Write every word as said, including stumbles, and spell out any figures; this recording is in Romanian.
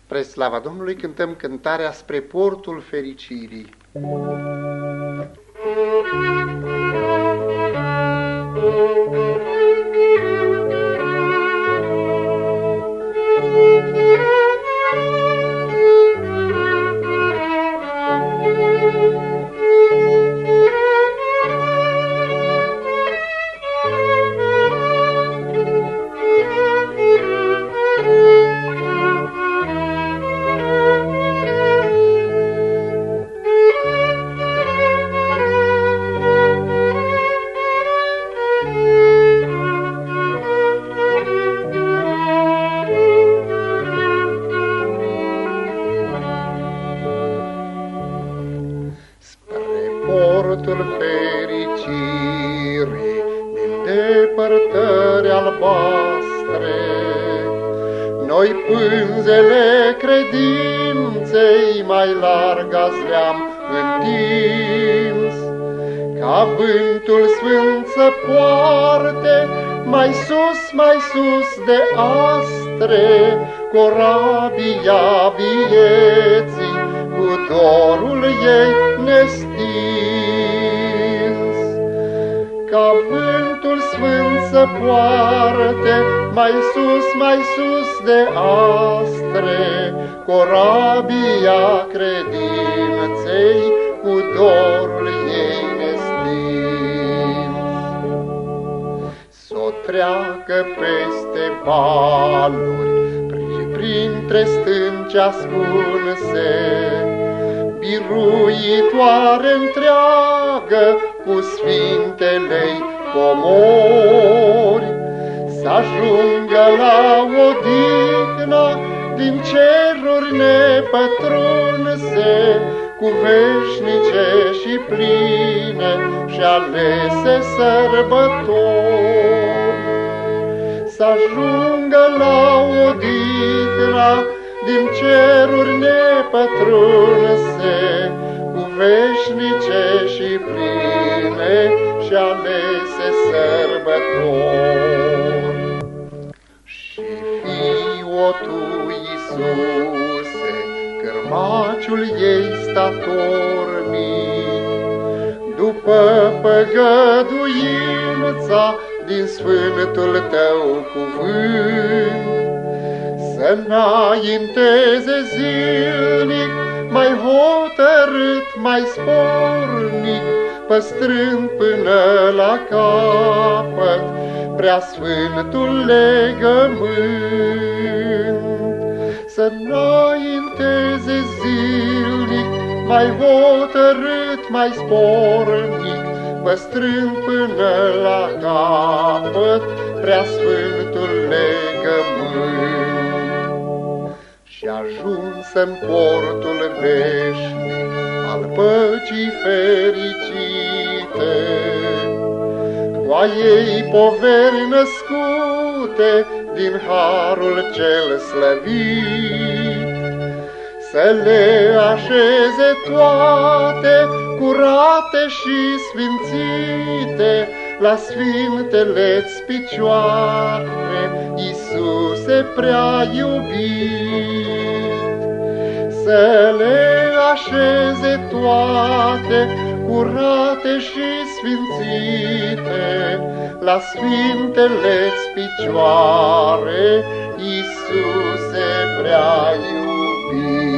Spre slava Domnului cântăm cântarea Spre portul fericirii. Portul fericirii din depărtări albastre, noi pânzele credinței mai larg azi le-am întins, ca vântul sfânt să poarte mai sus, mai sus de astre, corabia vieții cu dorul ei nestins. Ca vântul sfânt să poarte mai sus, mai sus de astre, corabia credinței cu dorul ei nestins. S-o treacă peste valuri, printre stânci ascunse, biruitoare întreagă cu sfintele-i comori, să-ajungă la odihna din ceruri nepătrunse, cu veșnice și pline și alese sărbători. Să-ajungă la odihna din ceruri nepătrunse, cu veșnice și pline și alese sărbători. Și fii-o tu, Iisuse, cârmaciul ei statornic, după păgăduința din sfântul tău cuvânt, să-înainteze zilnic, mai hotărât, mai spornic, păstrând până la capăt preasfântul legământ. Să-înainteze zilnic, mai hotărât, mai spornic, păstrând până la capăt preasfântul legământ. Și ajuns în portul veșnic al păcii fericite, cu a ei poveri născute din harul cel slăvit, să le așeze toate curate și sfințite la sfintele-ți picioare, Iisuse prea iubit. Să le așeze toate curate și sfințite la sfintele-ți picioare, Iisuse prea iubit.